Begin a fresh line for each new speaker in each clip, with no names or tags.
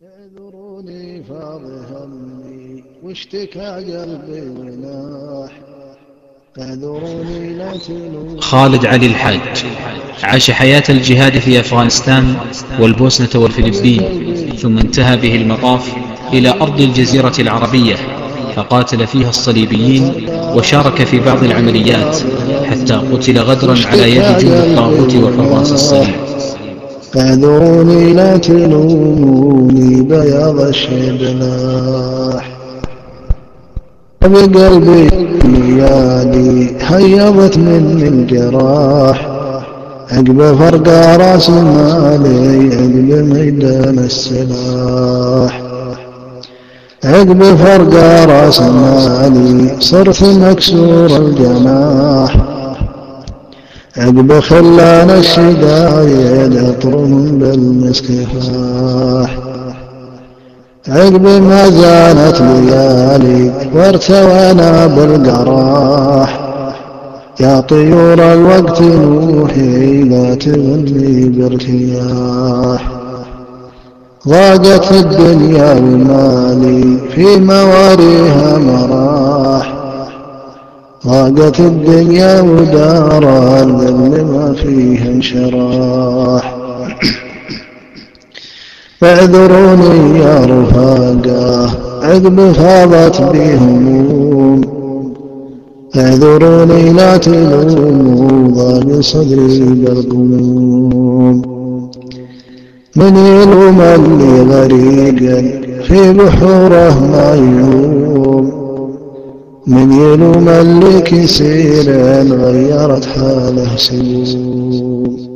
اعذروني فاض همي واشتكى قلبي وناح. اعذروني لا تلوموني.
خالد علي الحاج عاش حياة الجهاد في أفغانستان والبوسنة والفلبين، ثم انتهى به المطاف إلى أرض الجزيرة العربية، فقاتل فيها الصليبيين وشارك في بعض العمليات حتى قتل غدرا على يد جند الطاغوت وحراس الصليب.
اعذروني لا تلوموني بياض الشيب لاح. بقلبي ليالي هيضت مني الجراح. عقب فرق راس مالي عقب ميدان السلاح. عقب فرق راس مالي صرت مكسور الجناح. عقب خلان الشدايد اطرم بالمسك فاح. عقب ما زالت ليالي وارتوينا بالقراح. يا طيور الوقت نوحي لا تغني بارتياح. ضاقت الدنيا ومالي في مواريها مراح. ضاقت الدنيا ودار الذل ما فيها انشراح. اعذروني يا رفاقاه عقب فاضت بي هموم. اعذروني لا تلوموا ضاق صدري بالغموم. من يلوم اللي غريقا في بحوره ما يلوم. من يلوم اللي كسيرا غيرت حاله سموم.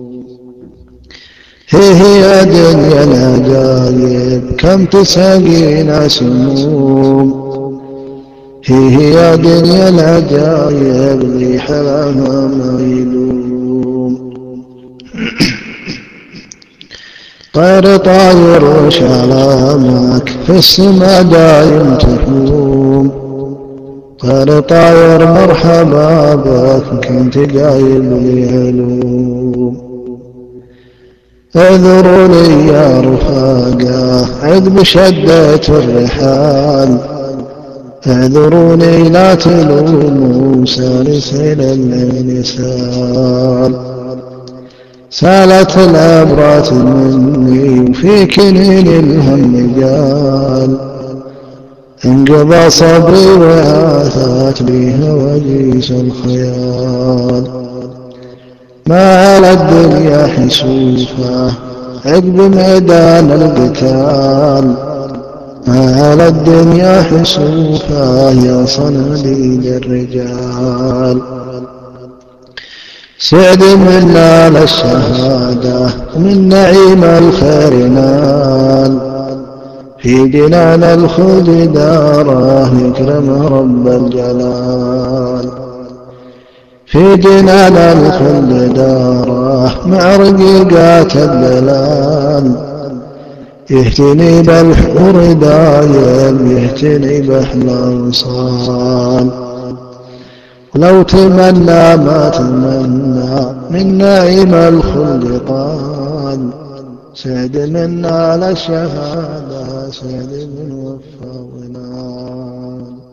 هي يا دنيا العجايب كم تساقينا سموم. هي يا دنيا العجايب ذي حلاها ما يلوم. طير طاير وش علامك في السما دايم تحوم. طير طاير مرحبا بك كنت قايل لي علوم. اعذروني يا رفاقاه عقب شدة الرحال. اعذروني لا تلوموا سالسين الليل سال. سالت العبرات مني وفي كنين الهم قال. انقضى صبري وعاثت لي هواجيس الخيال. ما على الدنيا حسوفه عقب ميدان القتال. ما على الدنيا حسوفه يا صناديد الرجال. سعد من نال الشهادة ومن نعيم الخير نال. في جنان الخلد داره يكرم رب الجلال. في جنان الخلد داره مع رقيقات الدلال. يهتني بالحور دايم يهتني بأحلى وصال. لو تمنى ما تمنى من نعيم الخلد قال. سعد منا للشهادة سعد من وفى ونال.